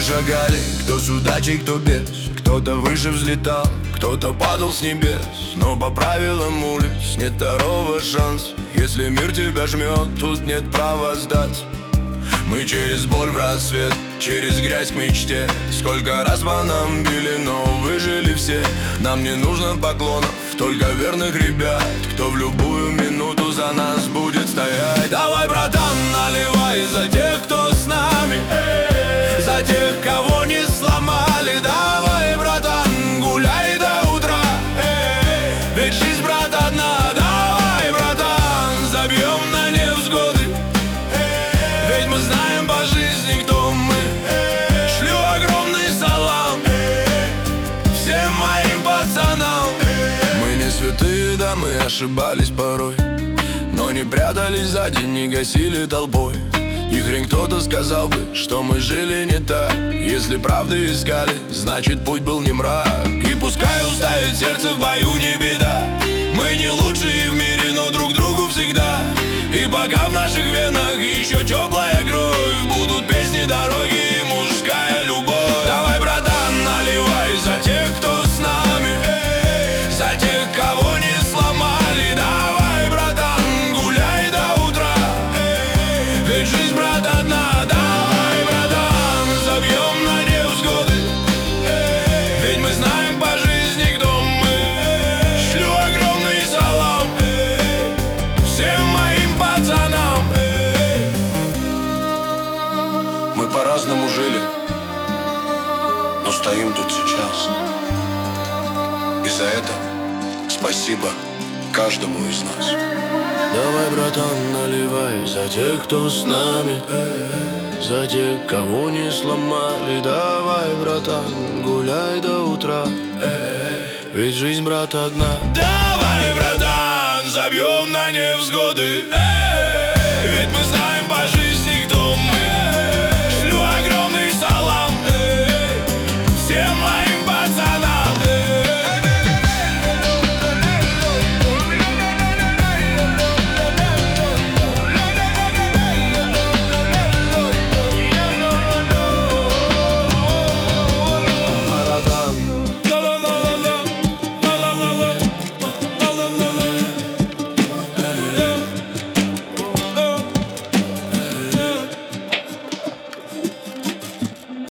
шагали, кто с удачей, кто без. Кто-то выше взлетал, кто-то падал с небес. Но по правилам улиц нет второго шанса. Если мир тебя жмет, тут нет права сдаться. Мы через боль в рассвет, через грязь к мечте. Сколько раз по нам били, но выжили все. Нам не нужно поклонов, только верных ребят, кто в любую минуту за нас будет стоять. Давай, братан, наливай за тех, кто с нами, за тех, кого не сломали. Давай, братан, гуляй до утра, ведь жизнь, брат, одна. Давай, братан, забьем на невзгоды, ведь мы знаем по жизни, кто мы. Шлю огромный салам всем моим пацанам. Мы не святые, да, мы ошибались порой, но не прятались сзади, не гасили толпой. И хрен кто-то сказал бы, что мы жили не так. Если правды искали, значит путь был не мрак. И пускай уставит сердце в бою, не беда. Мы не лучшие в мире, но друг другу всегда. И пока в наших венах еще теплая кровь, будут песни, дороги и мужская любовь. Давай, братан, наливай за тех, кто с нами, за тех, кого не сломали. Давай, братан, гуляй до утра, ведь жизнь, брат, одна. Давай, братан, забьем на невзгоды, ведь мы знаем по жизни, кто мы. Шлю огромный салам всем моим пацанам. Мы по-разному жили, но стоим тут сейчас. И за это спасибо каждому из нас. Давай, братан, наливай за тех, кто с нами, за тех, кого не сломали. Давай, братан, гуляй до утра, ведь жизнь, брат, одна. Давай, братан, забьем на невзгоды, ведь мы знаем по жизни, кто мы.